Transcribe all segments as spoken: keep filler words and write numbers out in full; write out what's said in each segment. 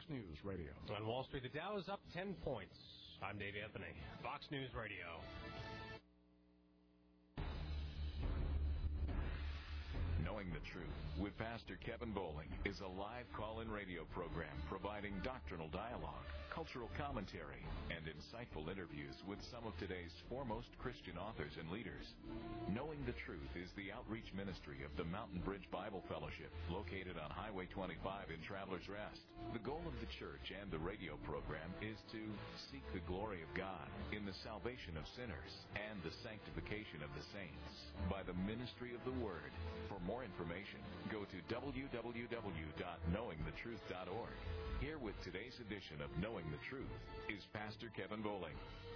News Radio. On Wall Street, the Dow is up ten points. I'm Dave Anthony, Fox News Radio. Knowing the Truth with Pastor Kevin Bowling is a live call-in radio program providing doctrinal dialogue, cultural commentary, and insightful interviews with some of today's foremost Christian authors and leaders. Knowing the Truth is the outreach ministry of the Mountain Bridge Bible Fellowship, located on Highway twenty-five in Travelers Rest. The goal of the church and the radio program is to seek the glory of God in the salvation of sinners and the sanctification of the saints by the ministry of the Word. For more information, go to w w w dot knowing the truth dot org. Here with today's edition of Knowing the Truth is Pastor Kevin Bowling.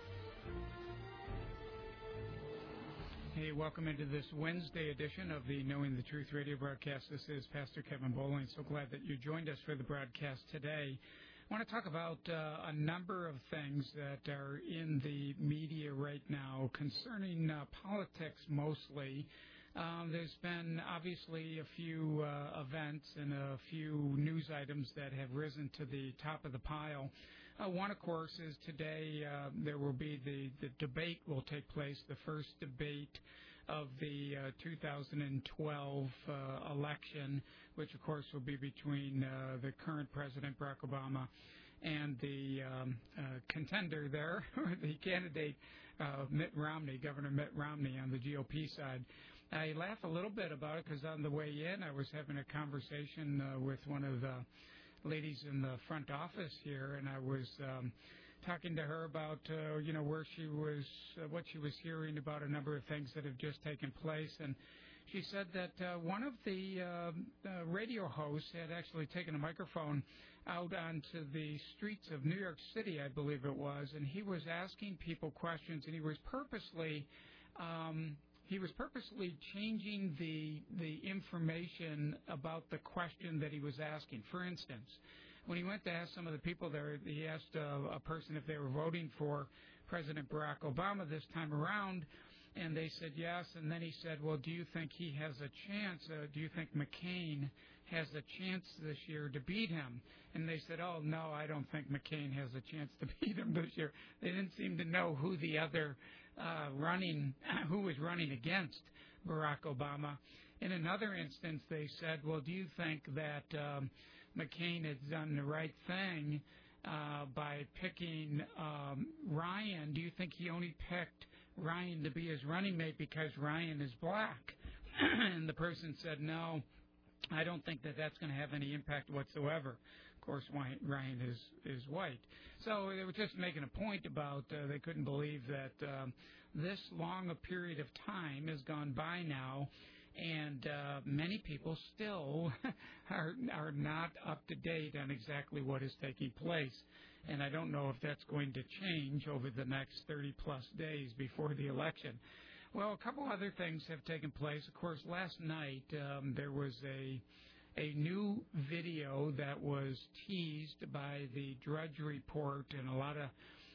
Hey, welcome into this Wednesday edition of the Knowing the Truth radio broadcast. This is Pastor Kevin Bowling. So glad that you joined us for the broadcast today. I want to talk about uh, a number of things that are in the media right now concerning uh, politics mostly. Um, there's been obviously a few uh, events and a few news items that have risen to the top of the pile. Uh, one, of course, is today uh, there will be the, the debate will take place, the first debate of the uh, two thousand twelve uh, election, which, of course, will be between uh, the current President, Barack Obama, and the um, uh, contender there, the candidate, uh, Mitt Romney, Governor Mitt Romney on the G O P side. I laugh a little bit about it because on the way in I was having a conversation uh, with one of the ladies in the front office here, and I was um, talking to her about, uh, you know, where she was, uh, what she was hearing about a number of things that have just taken place. And she said that uh, one of the uh, uh, radio hosts had actually taken a microphone out onto the streets of New York City, I believe it was, and he was asking people questions, and he was purposely... Um, He was purposely changing the the information about the question that he was asking. For instance, when he went to ask some of the people there, he asked uh, a person if they were voting for President Barack Obama this time around, and they said yes. And then he said, well, do you think he has a chance? Uh, do you think McCain has a chance this year to beat him? And they said, oh, no, I don't think McCain has a chance to beat him this year. They didn't seem to know who the other uh, running, who was running against Barack Obama. In another instance, they said, well, do you think that um, McCain has done the right thing uh, by picking um, Ryan? Do you think he only picked Ryan to be his running mate because Ryan is black? And the person said, no, I don't think that that's going to have any impact whatsoever. Of course, Ryan is is white. So they were just making a point about uh, they couldn't believe that um, this long a period of time has gone by now, and uh, many people still are are not up to date on exactly what is taking place. And I don't know if that's going to change over the next thirty plus days before the election. Well, a couple other things have taken place. Of course, last night um, there was a a new video that was teased by the Drudge Report, and a lot of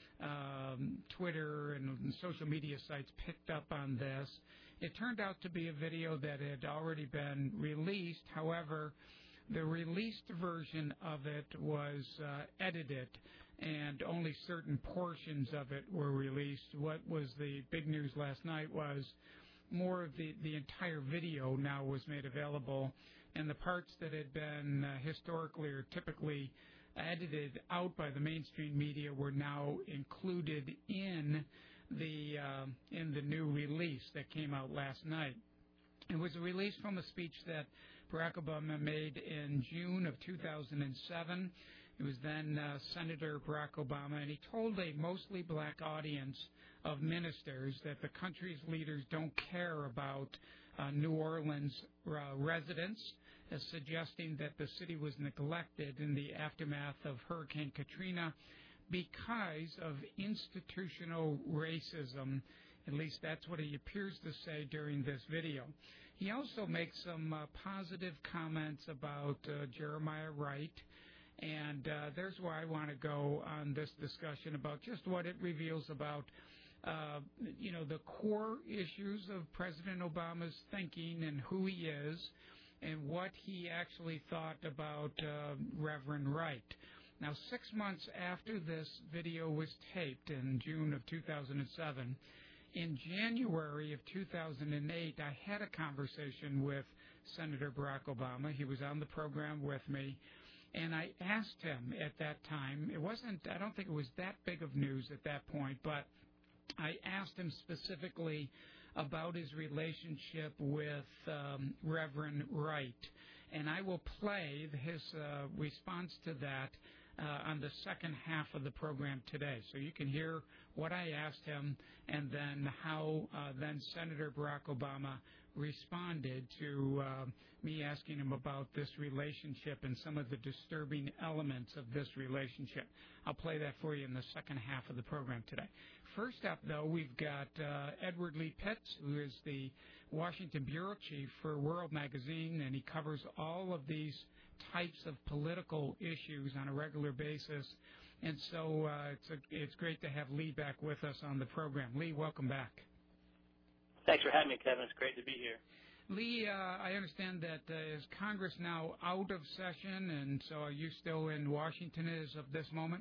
um, Twitter and social media sites picked up on this. It turned out to be a video that had already been released. However, the released version of it was uh, edited, and only certain portions of it were released. What was the big news last night was more of the, the entire video now was made available, and the parts that had been uh, historically or typically edited out by the mainstream media were now included in the uh, in the new release that came out last night. It was a release from a speech that Barack Obama made in June of two thousand seven. It was then uh, Senator Barack Obama, and he told a mostly black audience of ministers that the country's leaders don't care about uh, New Orleans uh, residents, uh, suggesting that the city was neglected in the aftermath of Hurricane Katrina because of institutional racism. At least that's what he appears to say during this video. He also makes some uh, positive comments about uh, Jeremiah Wright, and uh, there's where I want to go on this discussion about just what it reveals about, uh, you know, the core issues of President Obama's thinking and who he is and what he actually thought about uh, Reverend Wright. Now, six months after this video was taped in June of two thousand seven, in January of two thousand eight, I had a conversation with Senator Barack Obama. He was on the program with me, and I asked him at that time, it wasn't, I don't think it was that big of news at that point, but I asked him specifically about his relationship with um, Reverend Wright, and I will play his uh, response to that Uh, on the second half of the program today. So you can hear what I asked him and then how uh, then Senator Barack Obama responded to uh, me asking him about this relationship and some of the disturbing elements of this relationship. I'll play that for you in the second half of the program today. First up, though, we've got uh, Edward Lee Pitts, who is the Washington Bureau Chief for World Magazine, and he covers all of these types of political issues on a regular basis. And so uh, it's, a, it's great to have Lee back with us on the program. Lee, welcome back. Thanks for having me, Kevin. It's great to be here. Lee, uh, I understand that uh, is Congress now out of session, and so are you still in Washington as of this moment?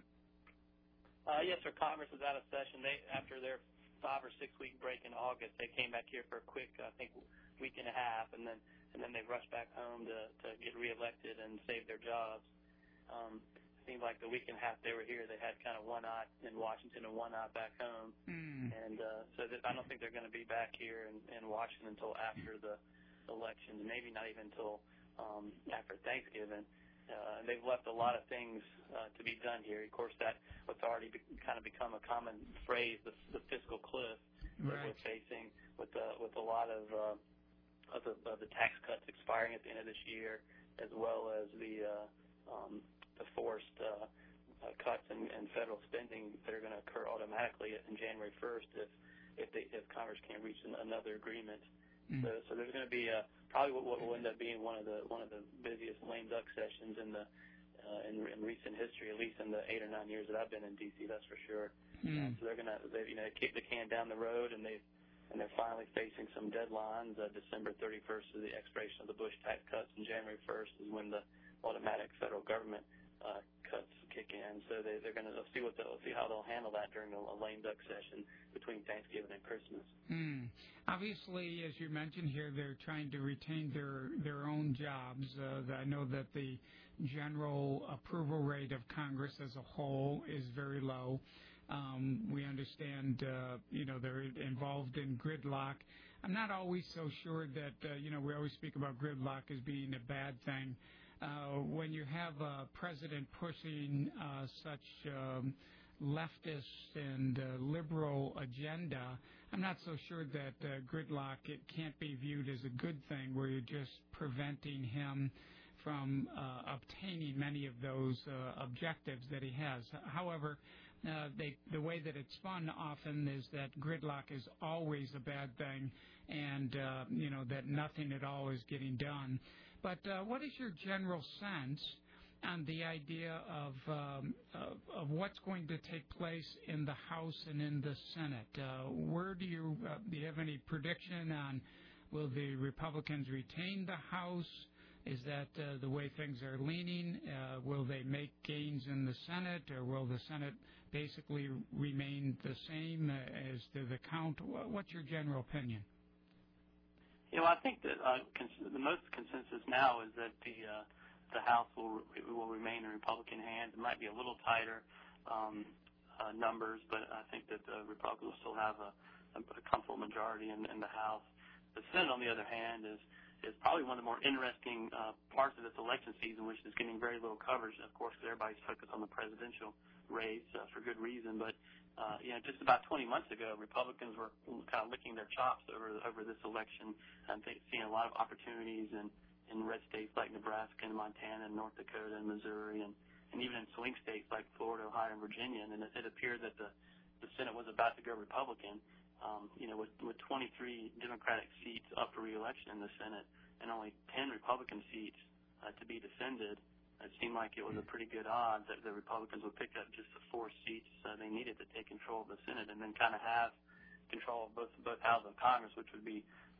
Uh, yes, sir. Congress is out of session. They, after their five or six week break in August, they came back here for a quick, I think, week and a half, and then and then they rushed back home to, to get reelected and save their jobs. Um, it seemed like the week and a half they were here, they had kind of one eye in Washington and one eye back home. Mm. And uh, so that I don't think they're going to be back here in, in Washington until after the elections, maybe not even until um, after Thanksgiving. Uh, they've left a lot of things uh, to be done here. Of course, that what's already be, kind of become a common phrase, the, the fiscal cliff right. that we're facing with uh, with a lot of uh, Of the, of the tax cuts expiring at the end of this year, as well as the uh, um, the forced uh, uh, cuts in, in federal spending that are going to occur automatically on January first if if, they, if Congress can't reach an, another agreement. Mm. So, so there's going to be uh, probably what, what will end up being one of the one of the busiest lame duck sessions in the uh, in, in recent history, at least in the eight or nine years that I've been in D C. That's for sure. Mm. Uh, so they're going to they you know kick the can down the road, and they've And they're finally facing some deadlines. Uh, December thirty-first is the expiration of the Bush tax cuts, and January first is when the automatic federal government uh, cuts kick in. So they, they're going to see what they'll see how they'll handle that during a, a lame duck session between Thanksgiving and Christmas. Hmm. Obviously, as you mentioned here, they're trying to retain their their own jobs. Uh, I know that the general approval rate of Congress as a whole is very low. Um, we understand, uh, you know, they're involved in gridlock. I'm not always so sure that, uh, you know, we always speak about gridlock as being a bad thing. Uh, when you have a president pushing uh, such um, leftist and uh, liberal agenda, I'm not so sure that uh, gridlock, it can't be viewed as a good thing where you're just preventing him from uh, obtaining many of those uh, objectives that he has. However, Uh, they, the way that it's spun often is that gridlock is always a bad thing, and uh, you know that nothing at all is getting done. But uh, what is your general sense on the idea of, um, of of what's going to take place in the House and in the Senate? Uh, where do you uh, do you have any prediction on will the Republicans retain the House? Is that uh, the way things are leaning? Uh, will they make gains in the Senate, or will the Senate basically remain the same uh, as to the count? What's your general opinion? You know, I think that uh, cons- the most consensus now is that the uh, the House will will remain in Republican hands. It might be a little tighter um, uh, numbers, but I think that the Republicans will still have a, a comfortable majority in, in the House. The Senate, on the other hand, is is probably one of the more interesting uh, parts of this election season, which is getting very little coverage, of course, because everybody's focused on the presidential race uh, for good reason. But, uh, you know, just about twenty months ago, Republicans were kind of licking their chops over over this election and th- seeing a lot of opportunities in, in red states like Nebraska and Montana and North Dakota and Missouri and, and even in swing states like Florida, Ohio, and Virginia. And it, it appeared that the, the Senate was about to go Republican. Um, you know, with, with twenty-three Democratic seats up for re-election in the Senate and only ten Republican seats uh, to be defended, it seemed like it was a pretty good odds that the Republicans would pick up just the four seats uh, they needed to take control of the Senate and then kind of have control of both both houses of Congress, which would be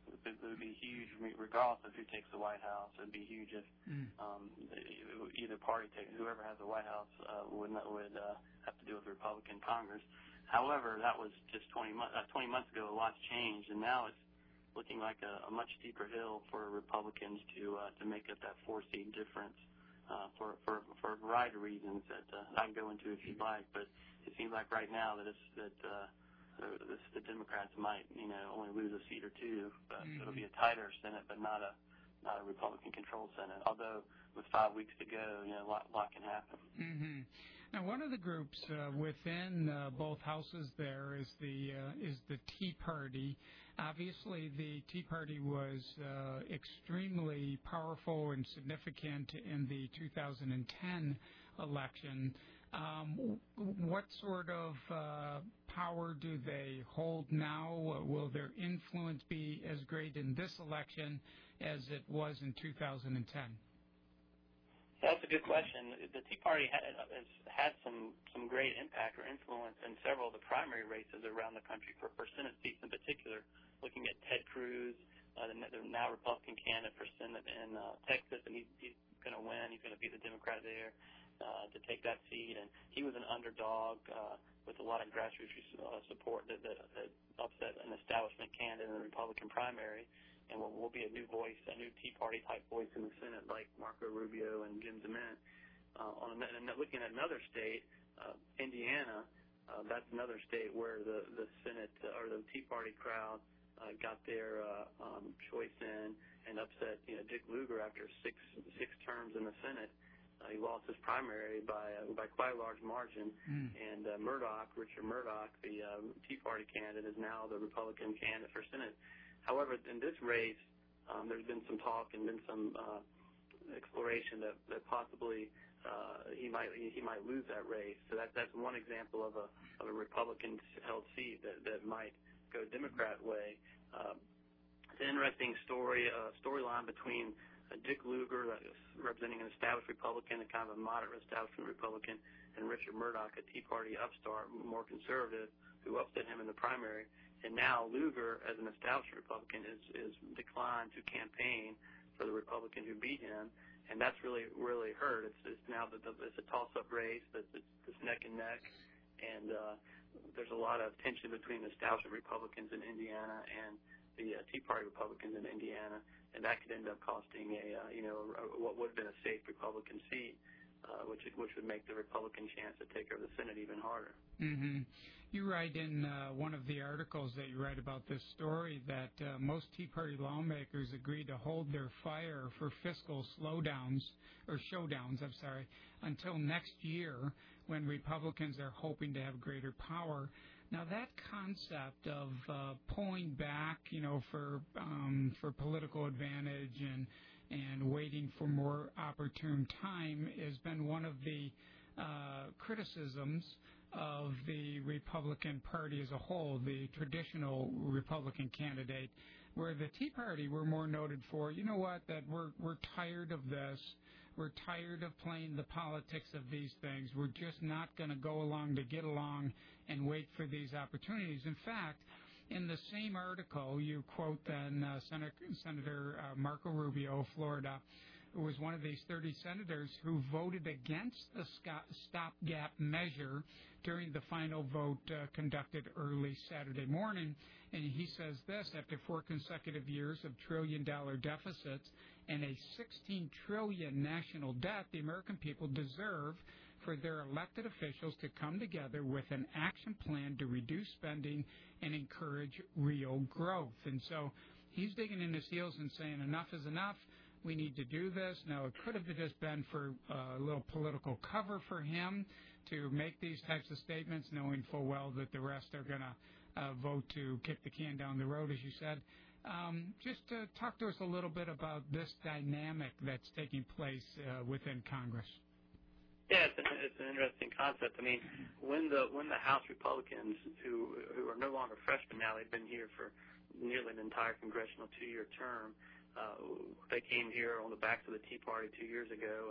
it would be huge regardless of who takes the White House. It would be huge if mm. um, either party takes, whoever has the White House uh, would not, would uh, have to deal with the Republican Congress. However, that was just twenty months. Uh, twenty months ago, a lot's changed, and now it's looking like a, a much steeper hill for Republicans to uh, to make up that four-seat difference uh, for, for for a variety of reasons that uh, I can go into if you'd like. But it seems like right now that it's that. Uh, The, the, the Democrats might, you know, only lose a seat or two, but mm-hmm. it'll be a tighter Senate, but not a not a Republican-controlled Senate. Although with five weeks to go, you know, a lot, lot can happen. Mm-hmm. Now, one of the groups uh, within uh, both houses there is the uh, is the Tea Party. Obviously, the Tea Party was uh, extremely powerful and significant in the two thousand ten election. Um, what sort of uh, power do they hold now? Uh, will their influence be as great in this election as it was in two thousand ten? That's a good question. The Tea Party had, has had some, some great impact or influence in several of the primary races around the country for, for Senate seats in particular. Looking at Ted Cruz, uh, the, the now Republican candidate for Senate in uh, Texas, and he, he's going to win. He's going to be the Democrat there. Uh, to take that seat, and he was an underdog uh, with a lot of grassroots uh, support that, that, that upset an establishment candidate in the Republican primary, and will, will be a new voice, a new Tea Party type voice in the Senate, like Marco Rubio and Jim DeMint. Uh, on and looking at another state, uh, Indiana, uh, that's another state where the the Senate uh, or the Tea Party crowd uh, got their uh, um, choice in and upset, you know, Dick Lugar after six six terms in the Senate. Uh, he lost his primary by uh, by quite a large margin, mm. and uh, Murdoch, Richard Murdoch, the uh, Tea Party candidate, is now the Republican candidate for Senate. However, in this race, um, there's been some talk and been some uh, exploration that, that possibly uh, he might he might lose that race. So that that's one example of a of a Republican-held seat that, that might go Democrat way. Uh, it's an interesting story uh, storyline between Uh, Dick Lugar, uh, representing an established Republican, a kind of a moderate establishment Republican, and Richard Murdoch, a Tea Party upstart, more conservative, who upset him in the primary. And now Lugar, as an established Republican, is, is declined to campaign for the Republican who beat him, and that's really, really hurt. It's, it's now that it's a toss-up race, that's it's, it's neck and neck, and uh, there's a lot of tension between the established Republicans in Indiana and the uh, Tea Party Republicans in Indiana, and that could end up costing a, uh, you know, a, what would have been a safe Republican seat, uh, which which would make the Republican chance to take over the Senate even harder. Mm-hmm. You write in uh, one of the articles that you write about this story that uh, most Tea Party lawmakers agreed to hold their fire for fiscal slowdowns, or showdowns, I'm sorry, until next year when Republicans are hoping to have greater power. Now, that concept of uh, pulling back, you know, for um, for political advantage and and waiting for more opportune time has been one of the uh, criticisms of the Republican Party as a whole, the traditional Republican candidate, where the Tea Party were more noted for, you know what, that we're we're tired of this. We're tired of playing the politics of these things. We're just not going to go along to get along and wait for these opportunities. In fact, in the same article, you quote then uh, Senator, Senator uh, Marco Rubio of Florida, who was one of these thirty senators who voted against the stopgap measure during the final vote uh, conducted early Saturday morning. And he says this: after four consecutive years of trillion-dollar deficits and a sixteen trillion dollars national debt, the American people deserve for their elected officials to come together with an action plan to reduce spending and encourage real growth. And so he's digging in his heels and saying enough is enough. We need to do this. Now, it could have just been for uh, a little political cover for him to make these types of statements, knowing full well that the rest are going to uh, vote to kick the can down the road, as you said. Um, just uh, talk to us a little bit about this dynamic that's taking place uh, within Congress. Yeah, it's an, it's an interesting concept. I mean, when the when the House Republicans, who who are no longer freshmen now, they've been here for nearly an entire congressional two-year term. Uh, they came here on the backs of the Tea Party two years ago, and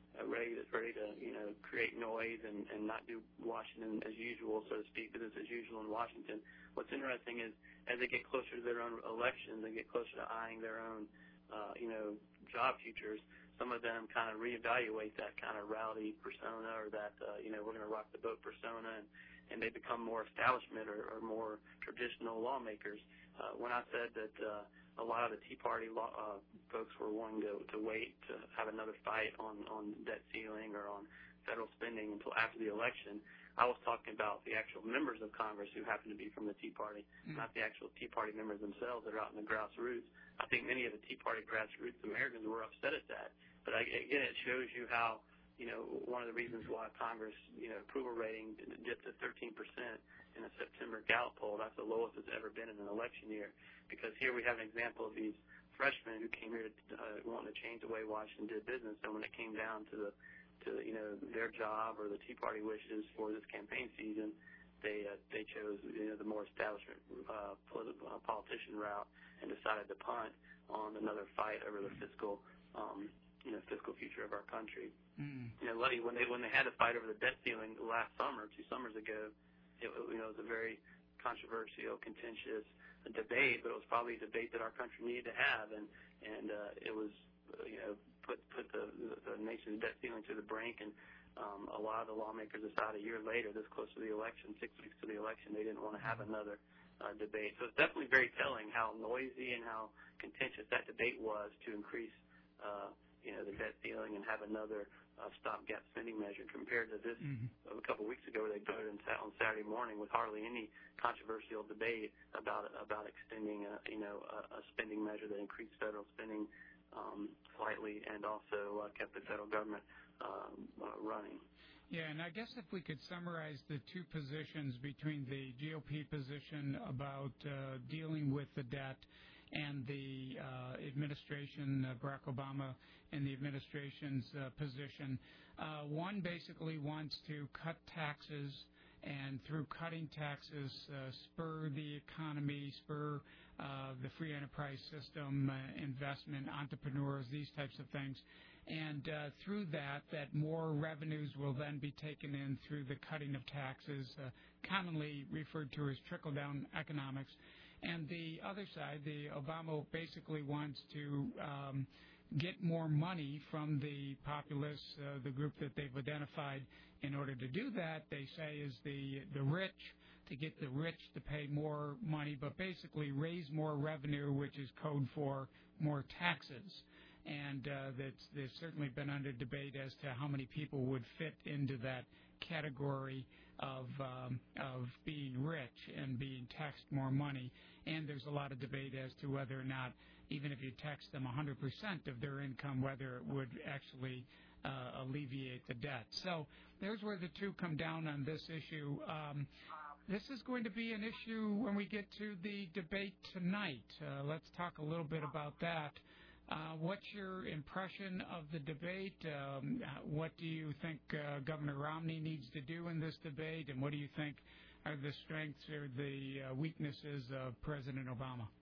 uh, ready to ready to you know create noise and, and not do Washington as usual, so to speak, business as usual in Washington. What's interesting is as they get closer to their own elections, they get closer to eyeing their own uh, you know job futures. Some of them kind of reevaluate that kind of rowdy persona or that uh, you know we're going to rock the boat persona, and, and they become more establishment or, or more traditional lawmakers. Uh, when I said that uh, a lot of the Tea Party law, uh, folks were wanting to, to wait to have another fight on, on debt ceiling or on federal spending until after the election, I was talking about the actual members of Congress who happen to be from the Tea Party, mm-hmm. not the actual Tea Party members themselves that are out in the grassroots. I think many of the Tea Party grassroots Americans were upset at that. But again, it shows you how, you know, one of the reasons why Congress, you know, approval rating dipped to thirteen percent in a September Gallup poll. That's the lowest it's ever been in an election year. Because here we have an example of these freshmen who came here to, uh, wanting to change the way Washington did business, and when it came down to the, to you know, their job or the Tea Party wishes for this campaign season, they uh, they chose you know the more establishment uh, political uh, politician route and decided to punt on another fight over the fiscal. Um, you know, fiscal future of our country. Mm. You know, when they when they had to fight over the debt ceiling last summer, two summers ago, it you know it was a very controversial, contentious debate, but it was probably a debate that our country needed to have, and and uh, it was you know put put the, the, the nation's debt ceiling to the brink, and um, a lot of the lawmakers decided a year later, this close to the election, six weeks to the election, they didn't want to have another uh, debate. So it's definitely very telling how noisy and how contentious that debate was to increase. Uh, you know, the debt ceiling and have another uh, stopgap spending measure compared to this mm-hmm. a couple of weeks ago where they voted on Saturday morning with hardly any controversial debate about about extending, a, you know, a, a spending measure that increased federal spending um, slightly and also uh, kept the federal government uh, uh, running. Yeah, and I guess if we could summarize the two positions between the G O P position about uh, dealing with the debt and the uh, administration, uh, Barack Obama and the administration's uh, position. Uh, one basically wants to cut taxes and through cutting taxes uh, spur the economy, spur uh, the free enterprise system, uh, investment, entrepreneurs, these types of things. And uh, through that, that more revenues will then be taken in through the cutting of taxes, uh, commonly referred to as trickle-down economics. And the other side, the Obama basically wants to um, get more money from the populace, uh, the group that they've identified. In order to do that, they say, is the, the rich, to get the rich to pay more money, but basically raise more revenue, which is code for more taxes. And uh, that's, there's certainly been under debate as to how many people would fit into that category of um, of being rich and being taxed more money. And there's a lot of debate as to whether or not, even if you tax them one hundred percent of their income, whether it would actually uh, alleviate the debt. So there's where the two come down on this issue. Um, this is going to be an issue when we get to the debate tonight. Uh, let's talk a little bit about that. Uh, what's your impression of the debate? Um, what do you think uh, Governor Romney needs to do in this debate, and what do you think are the strengths or the uh, weaknesses of President Obama?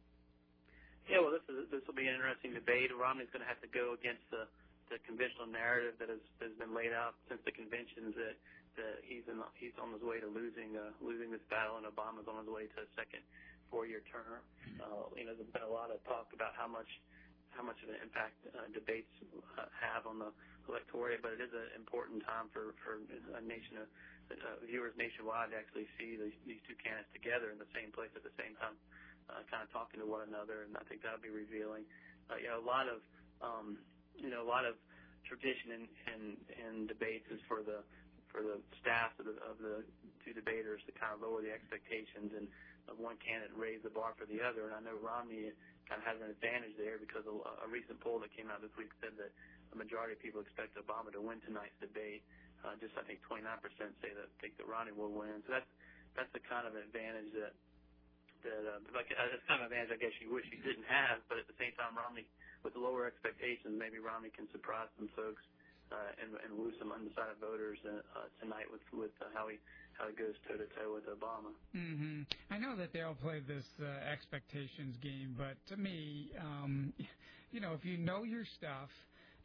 Yeah, well, this is this will be an interesting debate. Romney's going to have to go against the, the conventional narrative that has, has been laid out since the conventions that, that he's in, he's on his way to losing uh, losing this battle, and Obama's on his way to a second four-year term. Uh, you know, there's been a lot of talk about how much. how much of an impact uh, debates uh, have on the electorate, but it is an important time for, for a nation, of, uh, viewers nationwide to actually see these, these two candidates together in the same place at the same time, uh, kind of talking to one another, and I think that'll be revealing. Uh, you know, a lot of, um, you know, a lot of tradition in, in, in debates is for the for the staff of the, of the two debaters to kind of lower the expectations and of one candidate raise the bar for the other, and I know Romney kind of has an advantage there because a, a recent poll that came out this week said that a majority of people expect Obama to win tonight's debate. Uh, just I think twenty-nine percent say that think that Romney will win. So that's that's the kind of advantage that that uh, like uh, that's kind of advantage I guess you wish you didn't have. But at the same time, Romney with the lower expectations, maybe Romney can surprise some folks uh, and, and lose some undecided voters uh, uh, tonight with with uh, how he. how it goes toe-to-toe with Obama. Mm-hmm. I know that they all play this uh, expectations game, but to me, um, you know, if you know your stuff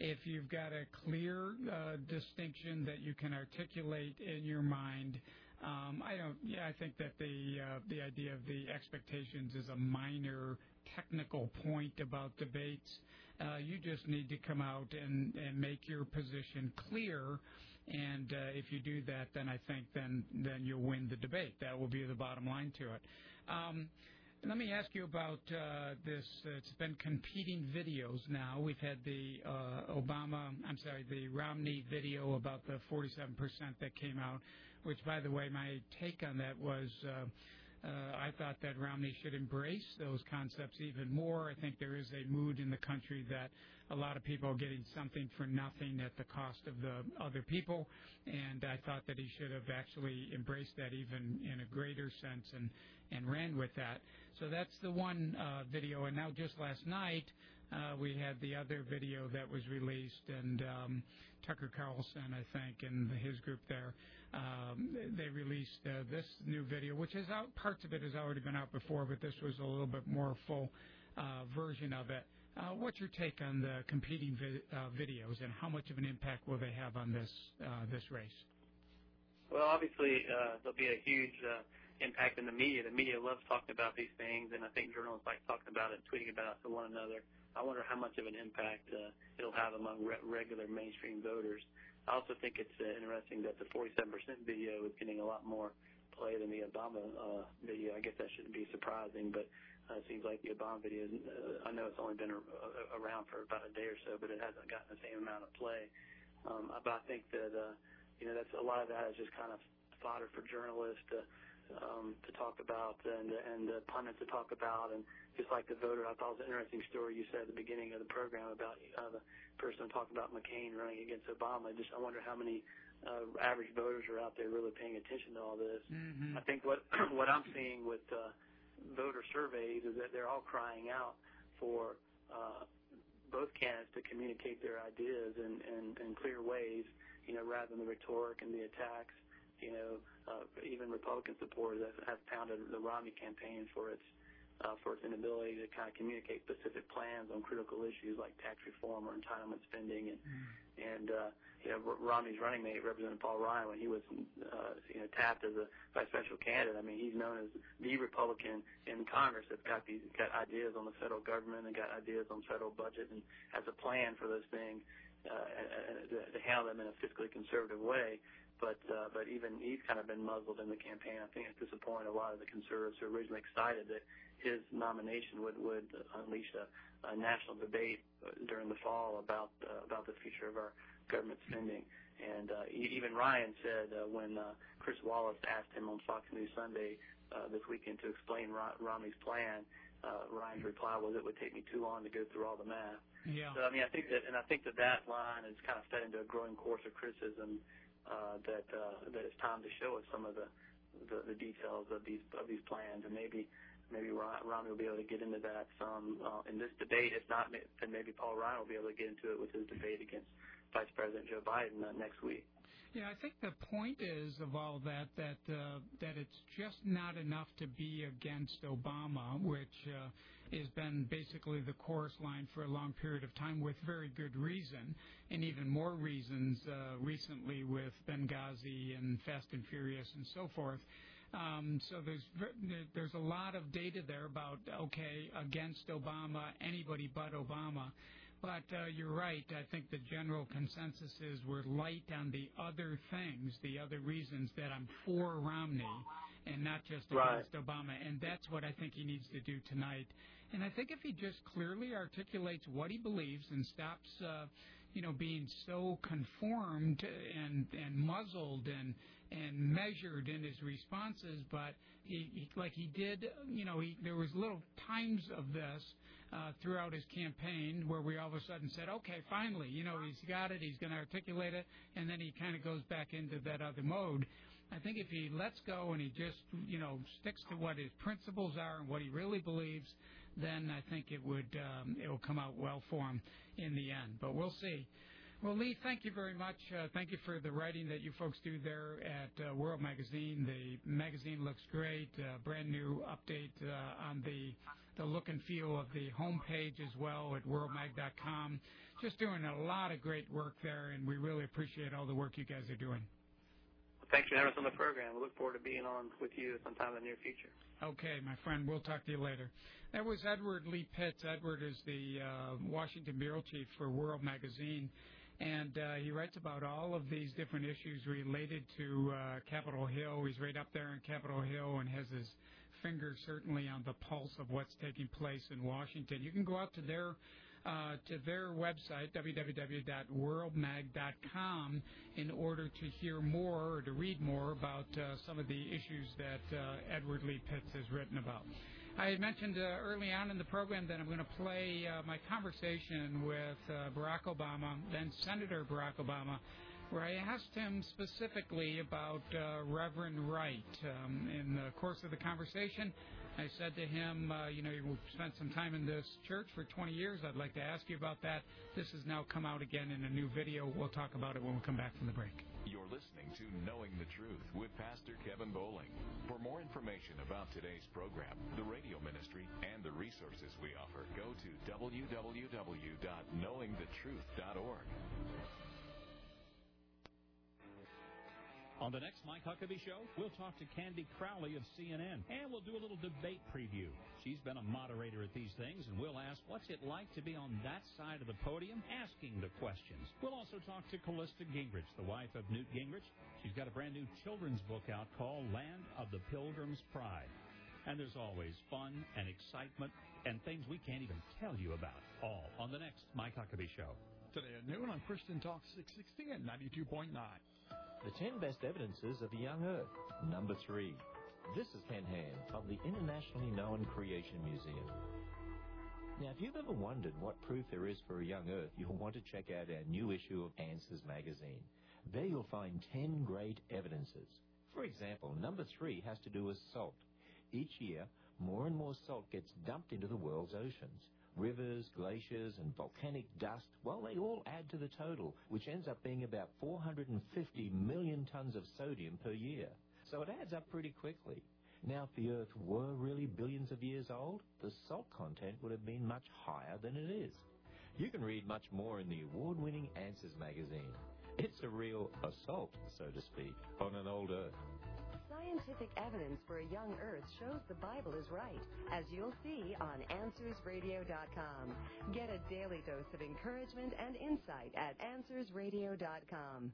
if you've got a clear uh, distinction that you can articulate in your mind, um, I don't. Yeah, I think that the uh, the idea of the expectations is a minor technical point about debates. Uh, you just need to come out and, and make your position clear. And uh, if you do that, then I think then then you'll win the debate. That will be the bottom line to it. Um, let me ask you about uh, this. Uh, it's been competing videos now. We've had the uh, Obama, I'm sorry, the Romney video about the forty-seven percent that came out, which, by the way, my take on that was uh, uh, I thought that Romney should embrace those concepts even more. I think there is a mood in the country that a lot of people are getting something for nothing at the cost of the other people, and I thought that he should have actually embraced that even in a greater sense and, and ran with that. So that's the one uh, video, and now just last night uh, we had the other video that was released, and um, Tucker Carlson, I think, and his group there, um, they released uh, this new video, which is out, parts of it has already been out before, but this was a little bit more full uh, version of it. Uh, what's your take on the competing vi- uh, videos, and how much of an impact will they have on this uh, this race? Well, obviously, uh, there'll be a huge uh, impact in the media. The media loves talking about these things, and I think journalists like talking about it, tweeting about it to one another. I wonder how much of an impact uh, it'll have among re- regular mainstream voters. I also think it's uh, interesting that the forty-seven percent video is getting a lot more play than the Obama uh, video. I guess that shouldn't be surprising, but Uh, it seems like the Obama video, uh, I know it's only been a, a, around for about a day or so, but it hasn't gotten the same amount of play. Um, but I think that, uh, you know, that's a lot of that is just kind of fodder for journalists to, um, to talk about and, and uh, pundits to talk about. And just like the voter, I thought it was an interesting story you said at the beginning of the program about uh, the person talking about McCain running against Obama. Just I wonder how many uh, average voters are out there really paying attention to all this. Mm-hmm. I think what what I'm seeing with uh, voter surveys is that they're all crying out for uh, both candidates to communicate their ideas in, in, in clear ways, you know, rather than the rhetoric and the attacks. You know, uh, even Republican supporters have, have pounded the Romney campaign for its uh, for its inability to kind of communicate specific plans on critical issues like tax reform or entitlement spending, and mm. and uh, you know, Romney's running mate, Representative Paul Ryan, when he was uh, you know tapped as a vice presidential candidate, I mean, he's known as the Republican in Congress that's got these got ideas on the federal government and got ideas on federal budget and has a plan for those things uh, to, to handle them in a fiscally conservative way. But uh, but even he's kind of been muzzled in the campaign. I think it's disappointed a lot of the conservatives who were originally excited that his nomination would would unleash a, a national debate during the fall about uh, about the future of our government spending. And uh, even Ryan said uh, when uh, Chris Wallace asked him on Fox News Sunday uh, this weekend to explain Ro- Romney's plan, uh, Ryan's reply was, "It would take me too long to go through all the math." Yeah. So I mean, I think that, and I think that that line has kind of fed into a growing course of criticism uh, that uh, that it's time to show us some of the, the the details of these of these plans, and maybe. Maybe Romney will be able to get into that some uh, in this debate. If not, then maybe Paul Ryan will be able to get into it with his debate against Vice President Joe Biden uh, next week. Yeah, I think the point is of all that that uh, that it's just not enough to be against Obama, which uh, has been basically the chorus line for a long period of time with very good reason, and even more reasons uh, recently with Benghazi and Fast and Furious and so forth. Um, so there's there's a lot of data there about, okay, against Obama, anybody but Obama. But uh, you're right. I think the general consensus is we're light on the other things, the other reasons that I'm for Romney and not just against right. Obama. And that's what I think he needs to do tonight. And I think if he just clearly articulates what he believes and stops, uh, you know, being so conformed and, and muzzled and and measured in his responses, but he, he like he did, you know, he, there was little times of this uh, throughout his campaign where we all of a sudden said, okay, finally, you know, he's got it, he's going to articulate it, and then he kind of goes back into that other mode. I think if he lets go and he just, you know, sticks to what his principles are and what he really believes, then I think it would um, it will come out well for him in the end. But we'll see. Well, Lee, thank you very much. Uh, thank you for the writing that you folks do there at uh, World Magazine. The magazine looks great. Uh, brand new update uh, on the the look and feel of the homepage as well at world mag dot com. just doing a lot of great work there, and we really appreciate all the work you guys are doing. Well, thanks for having us on the program. We look forward to being on with you sometime in the near future. Okay, my friend. We'll talk to you later. That was Edward Lee Pitts. Edward is the uh, Washington bureau chief for World Magazine, and uh, he writes about all of these different issues related to uh, Capitol Hill. He's right up there in Capitol Hill and has his finger certainly on the pulse of what's taking place in Washington. You can go out to their Uh, to their website, w w w dot world mag dot com, in order to hear more or to read more about uh, some of the issues that uh, Edward Lee Pitts has written about. I had mentioned uh, early on in the program that I'm going to play uh, my conversation with uh, Barack Obama, then Senator Barack Obama, where I asked him specifically about uh, Reverend Wright. Um, in the course of the conversation, I said to him, uh, you know, you've spent some time in this church for twenty years. I'd like to ask you about that. This has now come out again in a new video. We'll talk about it when we come back from the break. You're listening to Knowing the Truth with Pastor Kevin Bowling. For more information about today's program, the radio ministry, and the resources we offer, go to w w w dot knowing the truth dot org. On the next Mike Huckabee Show, we'll talk to Candy Crowley of C N N, and we'll do a little debate preview. She's been a moderator at these things, and we'll ask what's it like to be on that side of the podium asking the questions. We'll also talk to Callista Gingrich, the wife of Newt Gingrich. She's got a brand new children's book out called Land of the Pilgrim's Pride. And there's always fun and excitement and things we can't even tell you about, all on the next Mike Huckabee Show. Today at noon on Christian Talk six sixty and ninety-two point nine. The ten best evidences of the young earth. Number three. This is Ken Ham of the internationally known Creation Museum. Now, if you've ever wondered what proof there is for a young earth, you'll want to check out our new issue of Answers magazine. There you'll find ten great evidences. For example, number three has to do with salt. Each year, more and more salt gets dumped into the world's oceans. Rivers, glaciers, and volcanic dust, well, they all add to the total, which ends up being about four hundred fifty million tons of sodium per year. So it adds up pretty quickly. Now, if the Earth were really billions of years old, the salt content would have been much higher than it is. You can read much more in the award-winning Answers magazine. It's a real assault, so to speak, on an old Earth. Scientific evidence for a young Earth shows the Bible is right, as you'll see on answers radio dot com. Get a daily dose of encouragement and insight at answers radio dot com.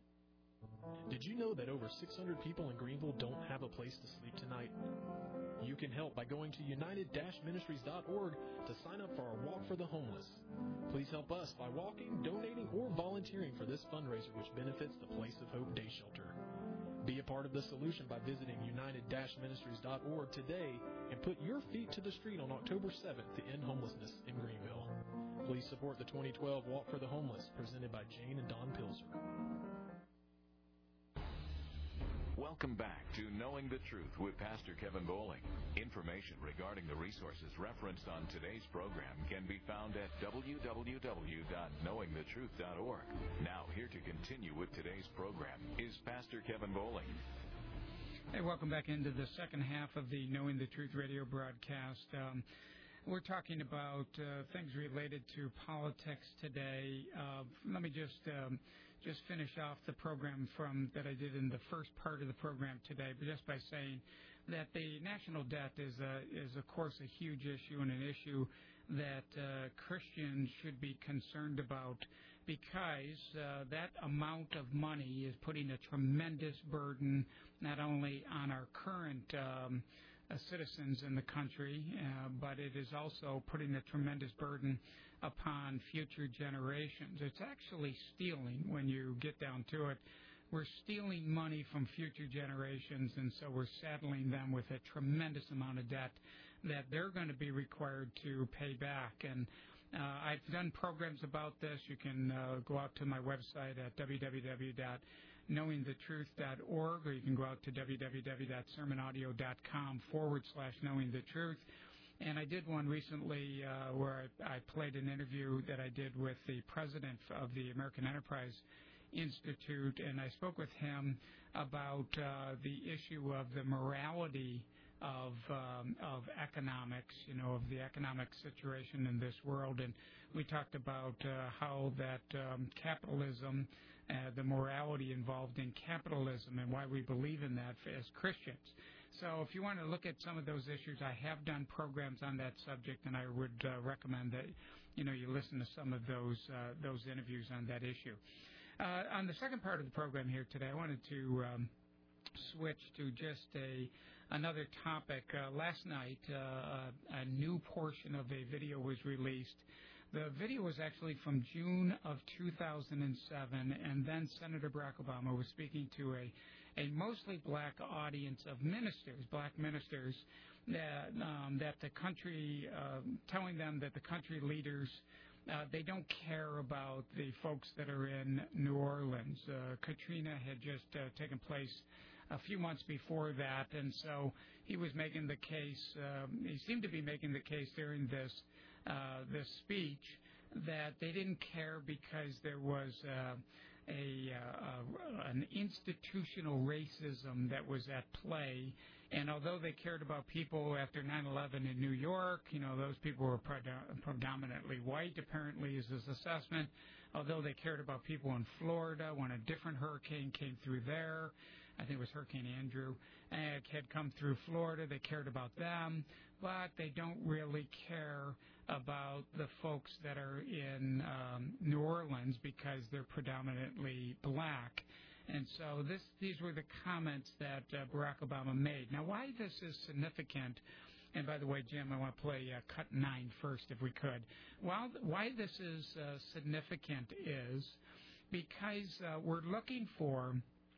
Did you know that over six hundred people in Greenville don't have a place to sleep tonight? You can help by going to united dash ministries dot org to sign up for our Walk for the Homeless. Please help us by walking, donating, or volunteering for this fundraiser, which benefits the Place of Hope Day Shelter. Be a part of the solution by visiting united dash ministries dot org today and put your feet to the street on October seventh to end homelessness in Greenville. Please support the twenty twelve Walk for the Homeless, presented by Jane and Don Pilzer. Welcome back to Knowing the Truth with Pastor Kevin Bowling. Information regarding the resources referenced on today's program can be found at w w w dot knowing the truth dot org. Now, here to continue with today's program is Pastor Kevin Bowling. Hey, welcome back into the second half of the Knowing the Truth radio broadcast. Um, we're talking about uh, things related to politics today. Uh, let me just... Um, just finish off the program from that I did in the first part of the program today, but just by saying that the national debt is, a, is of course, a huge issue and an issue that uh, Christians should be concerned about, because uh, that amount of money is putting a tremendous burden not only on our current um, uh, citizens in the country, uh, but it is also putting a tremendous burden upon future generations. It's actually stealing when you get down to it. We're stealing money from future generations, and so we're saddling them with a tremendous amount of debt that they're going to be required to pay back. And uh, I've done programs about this. You can uh, go out to my website at w w w dot knowing the truth dot org, or you can go out to w w w dot sermon audio dot com forward slash knowing the truth. And I did one recently uh, where I, I played an interview that I did with the president of the American Enterprise Institute, and I spoke with him about uh, the issue of the morality of um, of economics, you know, of the economic situation in this world, and we talked about uh, how that um, capitalism, uh, the morality involved in capitalism, and why we believe in that as Christians. So if you want to look at some of those issues, I have done programs on that subject, and I would uh, recommend that, you know, you listen to some of those uh, those interviews on that issue. Uh, on the second part of the program here today, I wanted to um, switch to just a another topic. Uh, last night, uh, a new portion of a video was released. The video was actually from June of two thousand seven, and then Senator Barack Obama was speaking to a a mostly black audience of ministers, black ministers, that um, that the country, uh, telling them that the country leaders, uh, they don't care about the folks that are in New Orleans. Uh, Katrina had just uh, taken place a few months before that, and so he was making the case, um, he seemed to be making the case during this uh, this speech that they didn't care because there was uh, a uh, an institutional racism that was at play, and although they cared about people after nine eleven in New York, you know, those people were predom- predominantly white, apparently, is his assessment. Although they cared about people in Florida when a different hurricane came through there, I think it was Hurricane Andrew, and had come through Florida, they cared about them, but they don't really care about the folks that are in um, New Orleans because they're predominantly black. And so this, these were the comments that uh, Barack Obama made. Now, why this is significant, and by the way, Jim, I want to play uh, cut nine first if we could. While, why this is uh, significant is because uh, we're looking for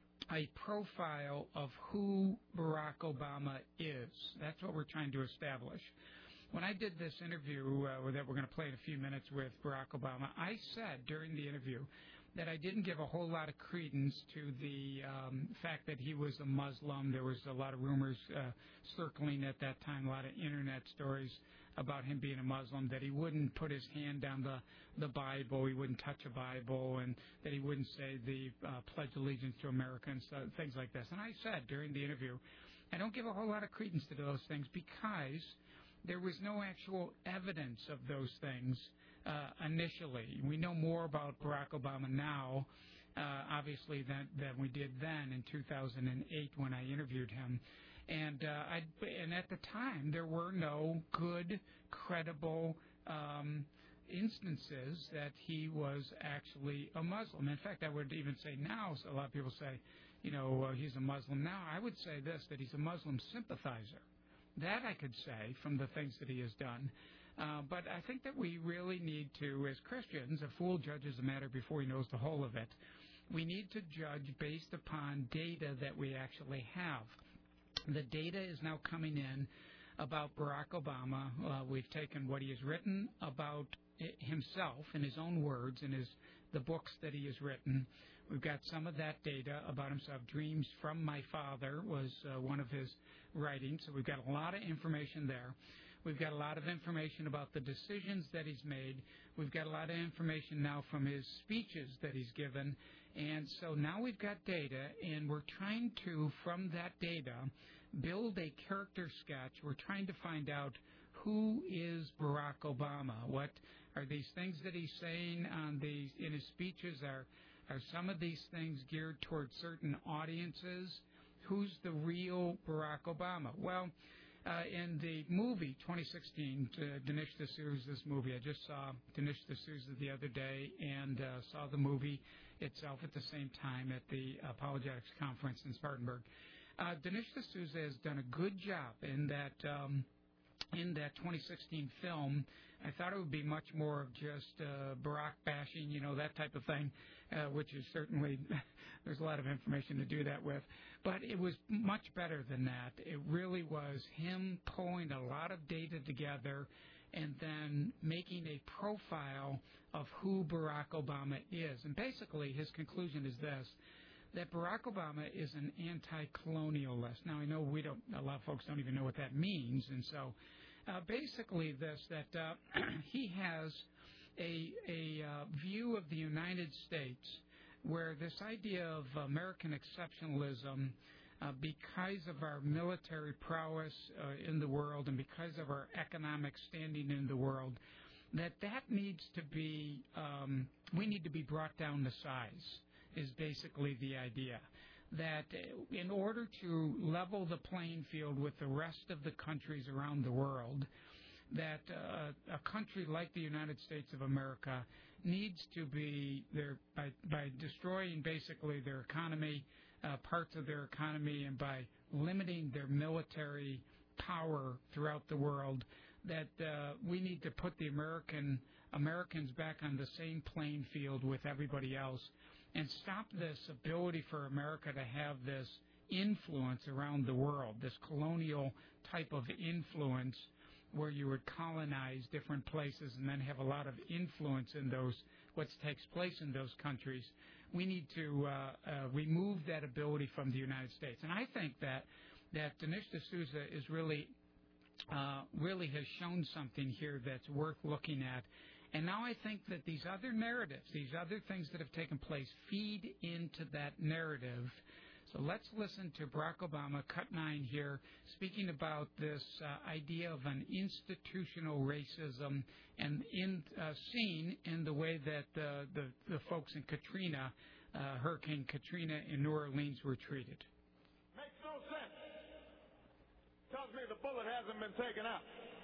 a profile of who Barack Obama is. That's what we're trying to establish. When I did this interview uh, that we're going to play in a few minutes with Barack Obama, I said during the interview that I didn't give a whole lot of credence to the um, fact that he was a Muslim. There was a lot of rumors uh, circling at that time, a lot of Internet stories about him being a Muslim, that he wouldn't put his hand on the, the Bible, he wouldn't touch a Bible, and that he wouldn't say the uh, Pledge of Allegiance to America and so, things like this. And I said during the interview, I don't give a whole lot of credence to those things because there was no actual evidence of those things uh, initially. We know more about Barack Obama now, uh, obviously, than, than we did then in two thousand eight when I interviewed him. And uh, I, and at the time, there were no good, credible um, instances that he was actually a Muslim. In fact, I would even say now, so a lot of people say, you know, uh, he's a Muslim now. I would say this, that he's a Muslim sympathizer. That I could say from the things that he has done. Uh, but I think that we really need to, as Christians, a fool judges a matter before he knows the whole of it. We need to judge based upon data that we actually have. The data is now coming in about Barack Obama. Uh, we've taken what he has written about himself in his own words, in his the books that he has written. We've got some of that data about himself. Dreams from My Father was uh, one of his writings, so we've got a lot of information there. We've got a lot of information about the decisions that he's made. We've got a lot of information now from his speeches that he's given. And so now we've got data, and we're trying to, from that data, build a character sketch. We're trying to find out who is Barack Obama. What are these things that he's saying on these in his speeches? Are are some of these things geared towards certain audiences? Who's the real Barack Obama? Well, uh, in the movie twenty sixteen, uh, Dinesh D'Souza's movie, I just saw Dinesh D'Souza the other day and uh, saw the movie itself at the same time at the Apologetics Conference in Spartanburg. Uh, Dinesh D'Souza has done a good job in that um, in that twenty sixteen film. I thought it would be much more of just uh, Barack bashing, you know, that type of thing, uh, which is certainly, there's a lot of information to do that with. But it was much better than that. It really was him pulling a lot of data together and then making a profile of who Barack Obama is. And basically his conclusion is this, that Barack Obama is an anti-colonialist. Now, I know we don't, a lot of folks don't even know what that means, and so uh, basically this, that uh, he has a, a uh, view of the United States where this idea of American exceptionalism uh, because of our military prowess uh, in the world and because of our economic standing in the world, that that needs to be, um, we need to be brought down to size, is basically the idea. That in order to level the playing field with the rest of the countries around the world, that uh, a country like the United States of America needs to be, there by, by destroying basically their economy, uh, parts of their economy, and by limiting their military power throughout the world, that uh, we need to put the American Americans back on the same playing field with everybody else and stop this ability for America to have this influence around the world, this colonial type of influence where you would colonize different places and then have a lot of influence in those, what takes place in those countries. We need to uh, uh, remove that ability from the United States. And I think that, that Dinesh D'Souza is really Uh, really has shown something here that's worth looking at. And now I think that these other narratives, these other things that have taken place, feed into that narrative. So let's listen to Barack Obama, cut nine here, speaking about this uh, idea of an institutional racism and in uh, seen in the way that uh, the, the folks in Katrina, uh, Hurricane Katrina in New Orleans were treated. Makes no sense. Tells me the bullet hasn't been taken out.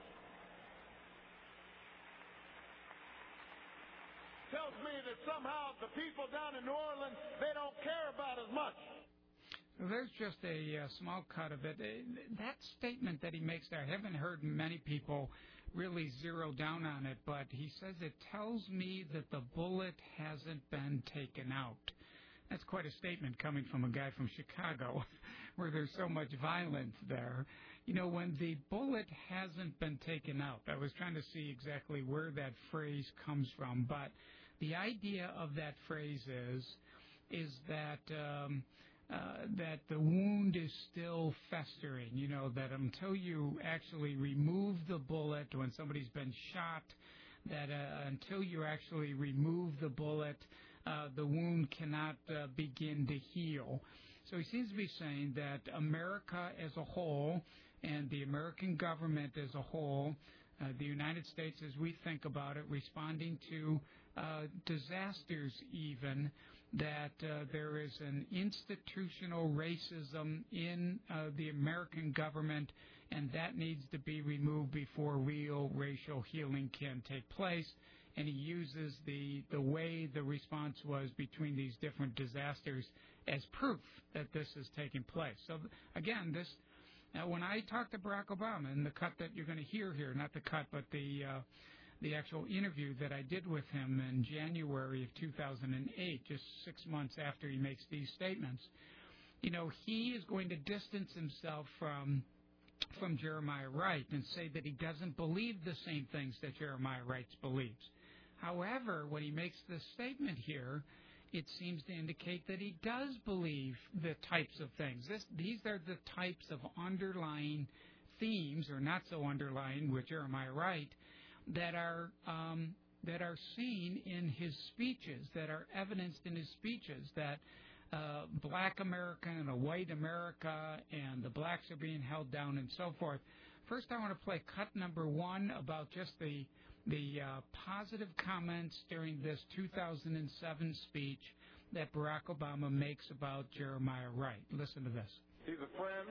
Tells me that somehow the people down in New Orleans, they don't care about as much. There's just a uh, small cut of it. Uh, that statement that he makes there, I haven't heard many people really zero down on it, but he says it tells me that the bullet hasn't been taken out. That's quite a statement coming from a guy from Chicago where there's so much violence there. You know, when the bullet hasn't been taken out, I was trying to see exactly where that phrase comes from, but the idea of that phrase is, is that um, uh, that the wound is still festering, you know, that until you actually remove the bullet when somebody's been shot, that uh, until you actually remove the bullet, uh, the wound cannot uh, begin to heal. So he seems to be saying that America as a whole and the American government as a whole, uh, the United States as we think about it, responding to uh, disasters even, that uh, there is an institutional racism in uh, the American government, and that needs to be removed before real racial healing can take place. And he uses the, the way the response was between these different disasters as proof that this is taking place. So, again, this now when I talked to Barack Obama, and the cut that you're going to hear here, not the cut, but the uh, the actual interview that I did with him in January of two thousand eight, just six months after he makes these statements, you know, he is going to distance himself from from Jeremiah Wright and say that he doesn't believe the same things that Jeremiah Wright believes. However, when he makes this statement here, it seems to indicate that he does believe the types of things. This, these are the types of underlying themes, or not so underlying with Jeremiah Wright, that are um, that are seen in his speeches, that are evidenced in his speeches, that uh, black America and a white America and the blacks are being held down and so forth. First, I want to play cut number one about just the the uh, positive comments during this two thousand seven speech that Barack Obama makes about Jeremiah Wright. Listen to this. He's a friend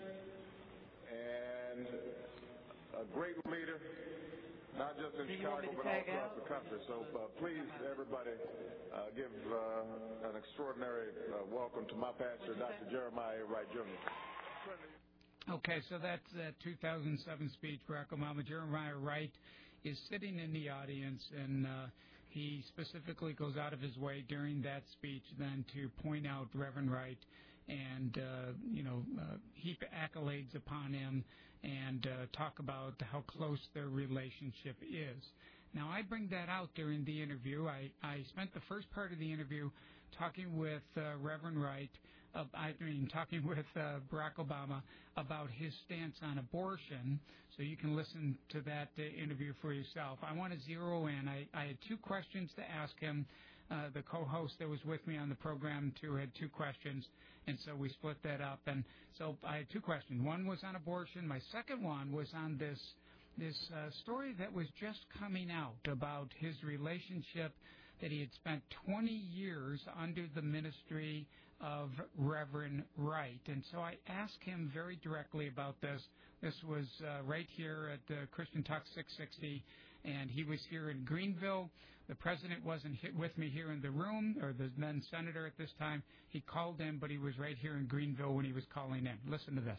and a great leader, not just in Chicago, but all across the country. So uh, please, everybody, uh, give uh, an extraordinary uh, welcome to my pastor, Doctor Jeremiah Wright, Junior Okay, so that's that two thousand seven speech, Barack Obama. Jeremiah Wright is sitting in the audience, and uh, he specifically goes out of his way during that speech then to point out Reverend Wright and, uh, you know, uh, heap accolades upon him and uh, talk about how close their relationship is. Now, I bring that out during the interview. I, I spent the first part of the interview talking with uh, Reverend Wright, uh, I mean, talking with uh, Barack Obama about his stance on abortion, so you can listen to that uh, interview for yourself. I want to zero in. I, I had two questions to ask him uh, the co-host that was with me on the program, too, had two questions, and so we split that up. And so I had two questions. One was on abortion. My second one was on this this uh, story that was just coming out about his relationship that he had spent twenty years under the ministry of Reverend Wright. And so I asked him very directly about this. This was uh, right here at uh, Christian Talk six sixty, and he was here in Greenville. The president wasn't hit with me here in the room, or the then senator at this time. He called in, but he was right here in Greenville when he was calling in. Listen to this.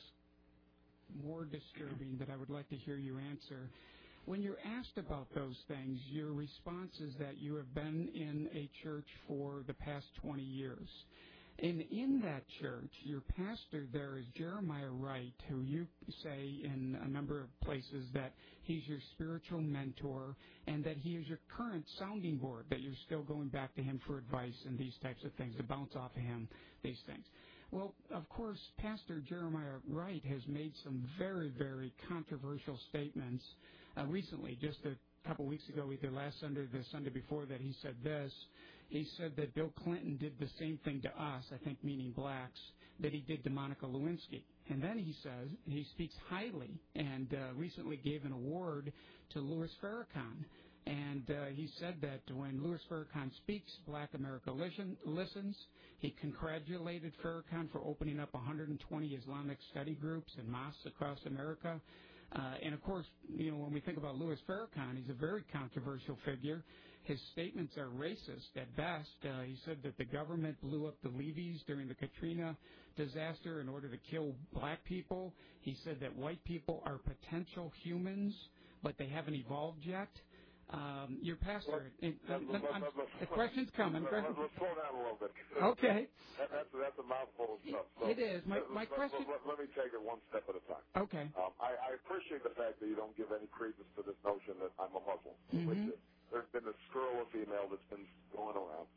More disturbing that I would like to hear your answer. When you're asked about those things, your response is that you have been in a church for the past twenty years. And in that church, your pastor there is Jeremiah Wright, who you say in a number of places that he's your spiritual mentor and that he is your current sounding board, that you're still going back to him for advice and these types of things, to bounce off of him, these things. Well, of course, Pastor Jeremiah Wright has made some very, very controversial statements uh, recently. Just a couple weeks ago, either last Sunday or the Sunday before that, he said this. He said that Bill Clinton did the same thing to us, I think meaning blacks, that he did to Monica Lewinsky. And then he says, he speaks highly and uh, recently gave an award to Louis Farrakhan. And uh, he said that when Louis Farrakhan speaks, Black America listen, listens. He congratulated Farrakhan for opening up one hundred twenty Islamic study groups and mosques across America. Uh, and, of course, you know, when we think about Louis Farrakhan, he's a very controversial figure. His statements are racist at best. Uh, he said that the government blew up the levees during the Katrina disaster in order to kill black people. He said that white people are potential humans, but they haven't evolved yet. Um, your pastor, let, uh, let, I'm, let, let, the question's coming. Let, let, let's slow down a little bit. Okay. That, that's, that's a mouthful of stuff. So it is. My, my let, question... Let, let, let me take it one step at a time. Okay. Um, I, I appreciate the fact that you don't give any credence to this notion that I'm a Muslim. Mm-hmm. Which is, there's been this scurrilous email that's been going around.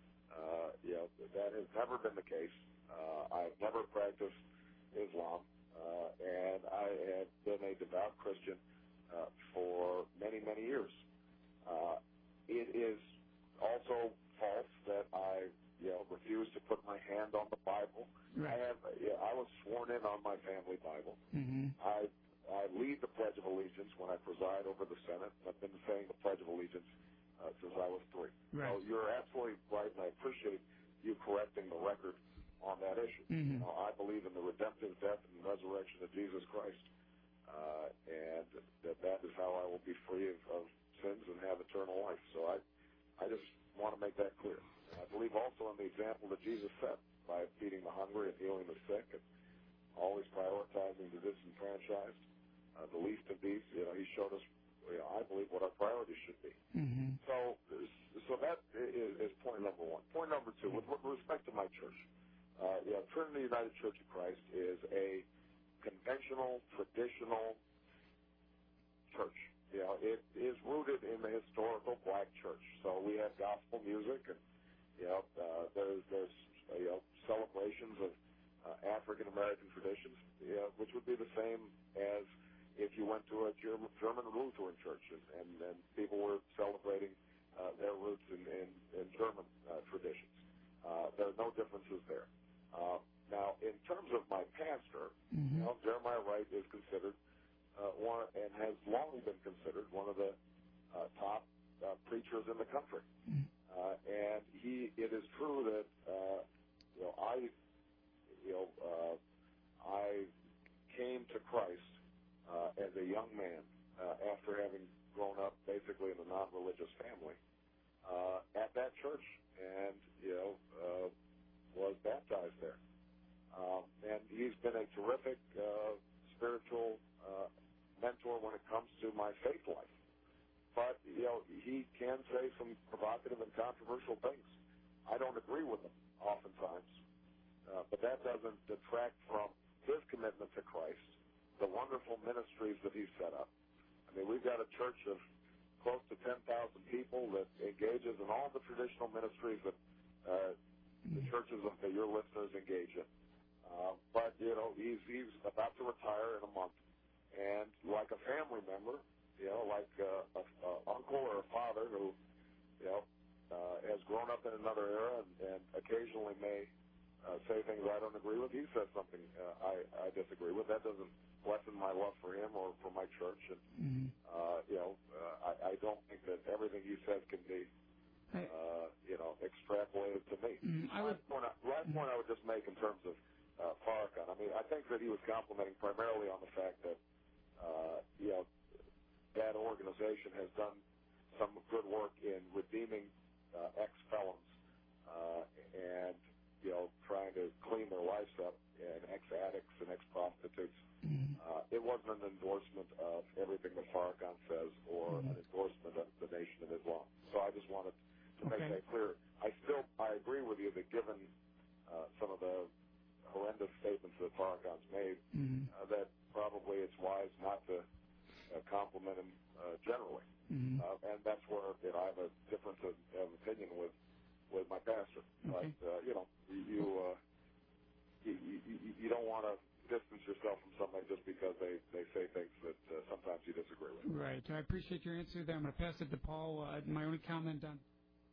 Uh, you know, that has never been the case. Uh, I've never practiced Islam, uh, and I have been a devout Christian uh, for many, many years. Uh, it is also false that I, you know, refuse to put my hand on the Bible. Right. I have, yeah, I was sworn in on my family Bible. Mm-hmm. I, I lead the Pledge of Allegiance when I preside over the Senate. I've been saying the Pledge of Allegiance uh, since I was three. Right. So you're absolutely right, and I appreciate you correcting the record on that issue. Mm-hmm. You know, I believe in the redemptive death and resurrection of Jesus Christ, uh, and that that is how I will be free of, of sins and have eternal life. So I, I just want to make that clear. And I believe also in the example that Jesus set by feeding the hungry and healing the sick and always prioritizing the disenfranchised, uh, the least of these. You know, he showed us, you know, I believe, what our priorities should be. Mm-hmm. So, so that is, is point number one. Point number two, with, with respect to my church, uh, you know, Trinity United Church of Christ is a conventional, traditional church. You know, it is rooted in the historical black church. So we have gospel music, and you know, uh, there's there's uh, you know celebrations of uh, African American traditions, you know, which would be the same as if you went to a German, German Lutheran church, and, and, and people were celebrating uh, their roots in, in, in German uh, traditions. Uh, there are no differences there. Uh, now, in terms of my pastor, mm-hmm. you know, Jeremiah Wright is considered. Uh, one and has long been considered one of the uh, top uh, preachers in the country, mm-hmm. uh, and he. It is true that uh, you know I, you know, uh, I came to Christ uh, as a young man uh, after having grown up basically in a non-religious family uh, at that church, and you know uh, was baptized there, um, and he's been a terrific uh, spiritual Uh, mentor when it comes to my faith life. But, you know, he can say some provocative and controversial things. I don't agree with him oftentimes, uh, but that doesn't detract from his commitment to Christ, the wonderful ministries that he's set up. I mean, we've got a church of close to ten thousand people that engages in all the traditional ministries that uh, the churches of the, your listeners engage in. Uh, but, you know, he's, he's about to retire in a month. And like a family member, you know, like uh, a, a uncle or a father who, you know, uh, has grown up in another era and, and occasionally may uh, say things I don't agree with. He says something uh, I, I disagree with. That doesn't lessen my love for him or for my church. And, mm-hmm. uh, you know, uh, I, I don't think that everything he says can be, uh, you know, extrapolated to me. Mm-hmm. I would, last point I, last point I would just make in terms of uh, Farrakhan. I mean, I think that he was complimenting primarily on the fact that, uh, you know, that organization has done some good work in redeeming uh, ex-felons uh, and, you know, trying to clean their lives up, and ex-addicts and ex-prostitutes. mm-hmm. Uh, it wasn't an endorsement of everything that Farrakhan says or mm-hmm. an endorsement of the Nation of Islam. So I just wanted to okay. make that clear. I still, I agree with you that given uh, some of the horrendous statements that Farrakhan's made, mm-hmm. uh, that probably it's wise not to uh, compliment him uh, generally. Mm-hmm. Uh, and that's where, you know, I have a difference of, of opinion with with my pastor. Okay. But, uh, you know, you, uh, you, you, you don't want to distance yourself from somebody just because they, they say things that uh, sometimes you disagree with. Right. I appreciate your answer there. I'm going to pass it to Paul. Uh, my only comment on...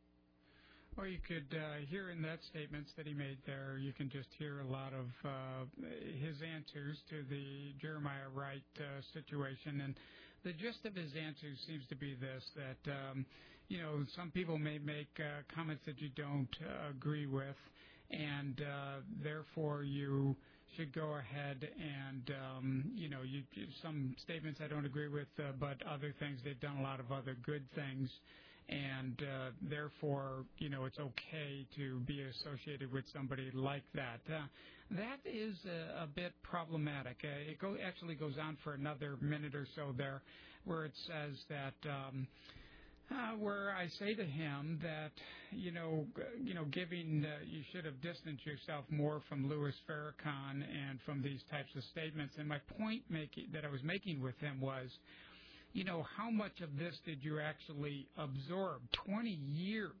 Well, you could uh, hear in that statements that he made there, you can just hear a lot of uh, his answers to the Jeremiah Wright uh, situation. And the gist of his answers seems to be this, that, um, you know, some people may make uh, comments that you don't uh, agree with, and uh, therefore you should go ahead and, um, you know, you, some statements I don't agree with, uh, but other things, they've done a lot of other good things. And uh, therefore, you know, it's okay to be associated with somebody like that. Uh, that is a, a bit problematic. Uh, it go, actually goes on for another minute or so there, where it says that, um, uh, where I say to him that, you know, you know, giving, uh, you should have distanced yourself more from Louis Farrakhan and from these types of statements. And my point making that I was making with him was, you know, how much of this did you actually absorb? Twenty years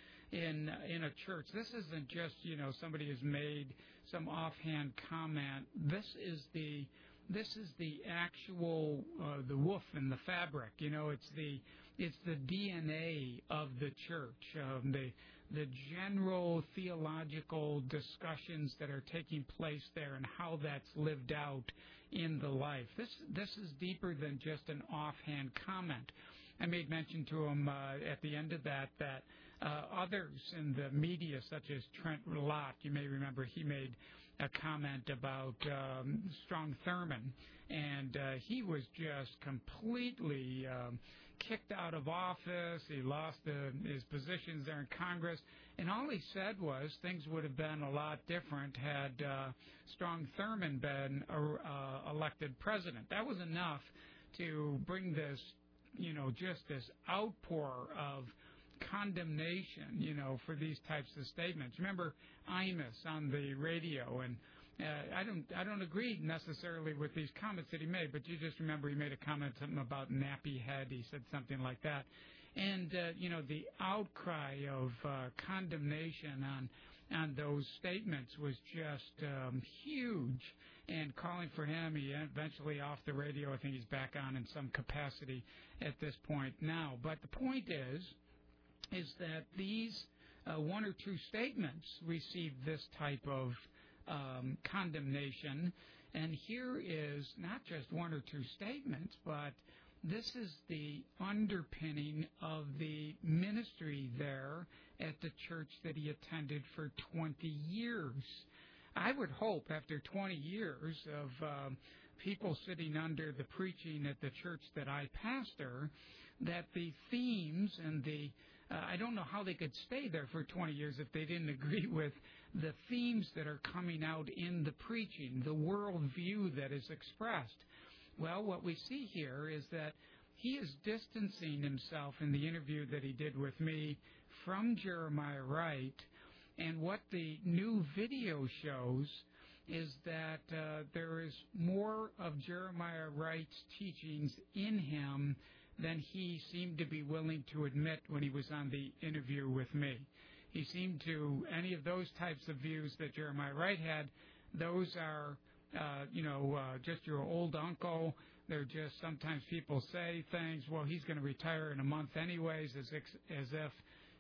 in in a church. This isn't just, you know, somebody has made some offhand comment. This is the this is the actual uh, the woof in the fabric. You know, it's the it's the D N A of the church. Um, the the general theological discussions that are taking place there and how that's lived out in the life. This this is deeper than just an offhand comment. I made mention to him uh, at the end of that that uh, others in the media, such as Trent Lott, you may remember he made a comment about um, Strom Thurmond, and uh, he was just completely um, kicked out of office. He lost the, his positions there in Congress, and all he said was things would have been a lot different had uh, Strom Thurmond been uh, elected president. That was enough to bring this, you know, just this outpour of condemnation, you know, for these types of statements. Remember Imus on the radio, and uh, I don't, I don't agree necessarily with these comments that he made, but you just remember he made a comment something about nappy head. He said something like that, and uh, you know, the outcry of uh, condemnation on on those statements was just um, huge. And calling for him, he eventually off the radio. I think he's back on in some capacity at this point now. But the point is, is that these uh, one or two statements received this type of um, condemnation. And here is not just one or two statements, but this is the underpinning of the ministry there at the church that he attended for twenty years. I would hope after twenty years of um, people sitting under the preaching at the church that I pastor, that the themes and the, uh, I don't know how they could stay there for twenty years if they didn't agree with the themes that are coming out in the preaching, the worldview that is expressed. Well, what we see here is that he is distancing himself in the interview that he did with me from Jeremiah Wright. And what the new video shows is that uh, there is more of Jeremiah Wright's teachings in him than he seemed to be willing to admit when he was on the interview with me. He seemed to, any of those types of views that Jeremiah Wright had, those are, uh, you know, uh, just your old uncle. They're just, sometimes people say things, well, he's going to retire in a month anyways, as, as if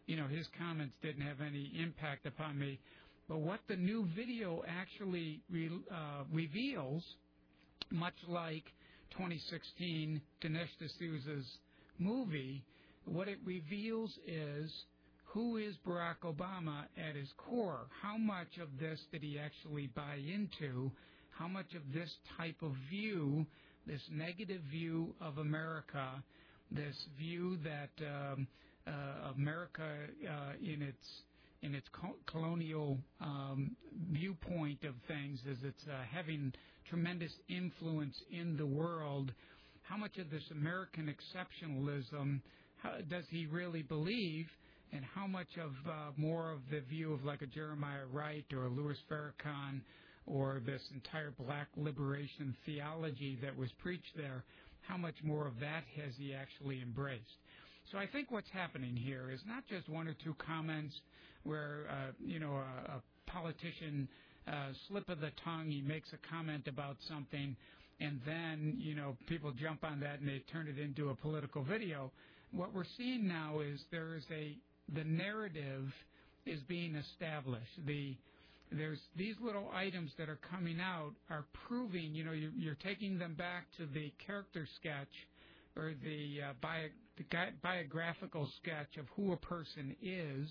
you know, his comments didn't have any impact upon me. But what the new video actually re, uh, reveals, much like twenty sixteen Dinesh D'Souza's movie, what it reveals is who is Barack Obama at his core. How much of this did he actually buy into? How much of this type of view, this negative view of America, this view that um, uh, America uh, in its in its colonial um, viewpoint of things is it's uh, having tremendous influence in the world. How much of this American exceptionalism how, does he really believe, and how much of uh, more of the view of like a Jeremiah Wright or a Louis Farrakhan or this entire black liberation theology that was preached there, how much more of that has he actually embraced? So I think what's happening here is not just one or two comments where, uh, you know, a, a politician, uh, slip of the tongue, he makes a comment about something, and then, you know, people jump on that and they turn it into a political video. What we're seeing now is there is a, the narrative is being established. The There's these little items that are coming out are proving, you know, you're, you're taking them back to the character sketch or the, uh, bio, the bi- biographical sketch of who a person is,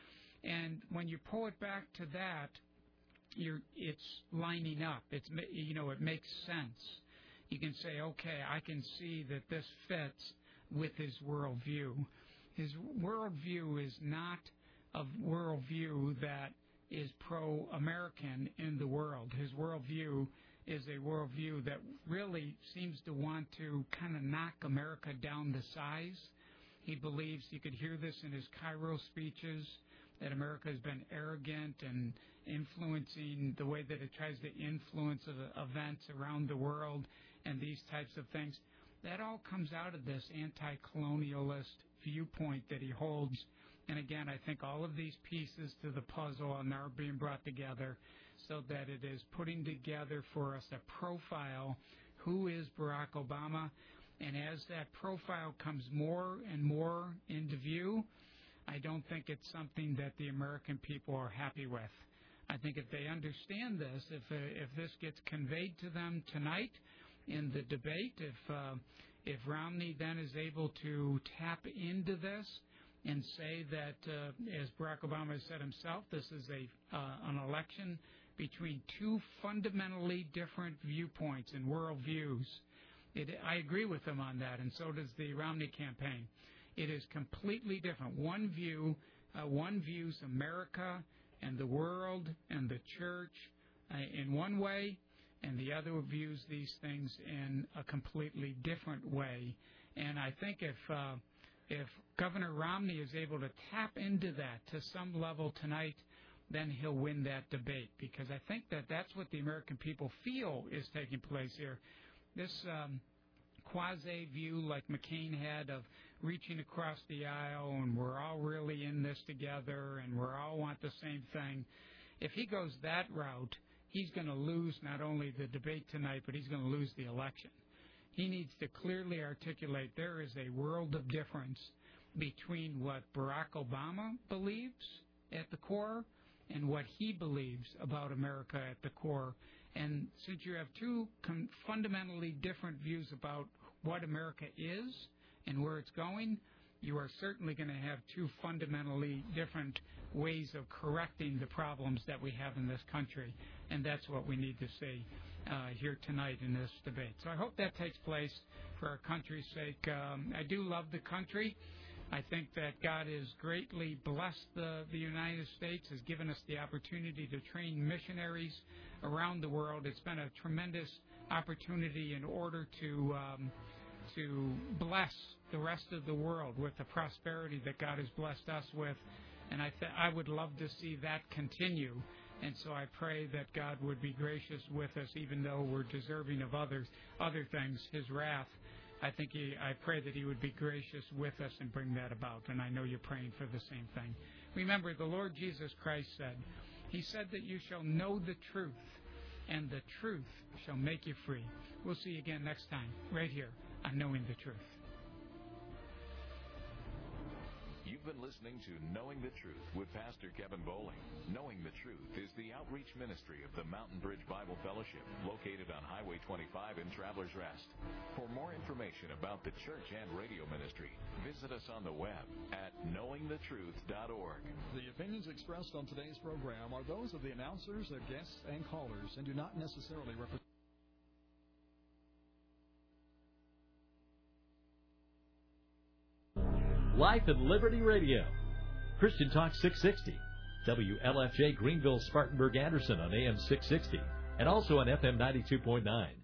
and when you pull it back to that, you're, it's lining up. It's, you know, it makes sense. You can say, okay, I can see that this fits with his worldview. His worldview is not a worldview that is pro-American in the world. His worldview is a worldview that really seems to want to kind of knock America down to size. He believes, you could hear this in his Cairo speeches, that America has been arrogant and influencing the way that it tries to influence events around the world and these types of things. That all comes out of this anti-colonialist viewpoint that he holds. And again, I think all of these pieces to the puzzle are now being brought together so that it is putting together for us a profile, who is Barack Obama. And as that profile comes more and more into view, I don't think it's something that the American people are happy with. I think if they understand this, if uh, if this gets conveyed to them tonight in the debate, if uh, if Romney then is able to tap into this and say that, uh, as Barack Obama has said himself, this is a uh, an election between two fundamentally different viewpoints and worldviews. It, I agree with him on that, and so does the Romney campaign. It is completely different. One view, uh, one views America and the world and the church uh, in one way, and the other views these things in a completely different way. And I think if uh, if Governor Romney is able to tap into that to some level tonight, then he'll win that debate, because I think that that's what the American people feel is taking place here. This um, quasi-view like McCain had of reaching across the aisle and we're all really in this together and we all want the same thing, if he goes that route, he's going to lose not only the debate tonight, but he's going to lose the election. He needs to clearly articulate there is a world of difference between what Barack Obama believes at the core and what he believes about America at the core. And since you have two com- fundamentally different views about what America is and where it's going, you are certainly going to have two fundamentally different ways of correcting the problems that we have in this country. And that's what we need to see uh, here tonight in this debate. So I hope that takes place for our country's sake. Um, I do love the country. I think that God has greatly blessed the, the United States, has given us the opportunity to train missionaries around the world. It's been a tremendous opportunity in order to um, to bless the rest of the world with the prosperity that God has blessed us with. And I, th- I would love to see that continue. And so I pray that God would be gracious with us, even though we're deserving of others, other things, His wrath. I think he, I pray that He would be gracious with us and bring that about. And I know you're praying for the same thing. Remember, the Lord Jesus Christ said, He said that you shall know the truth, and the truth shall make you free. We'll see you again next time, right here on Knowing the Truth. You've been listening to Knowing the Truth with Pastor Kevin Bowling. Knowing the Truth is the outreach ministry of the Mountain Bridge Bible Fellowship, located on Highway twenty-five in Travelers Rest. For more information about the church and radio ministry, visit us on the web at knowing the truth dot org. The opinions expressed on today's program are those of the announcers, their guests, and callers, and do not necessarily represent. Life and Liberty Radio. Christian Talk six sixty. W L F J Greenville, Spartanburg, Anderson on A M six sixty. And also on F M ninety-two point nine.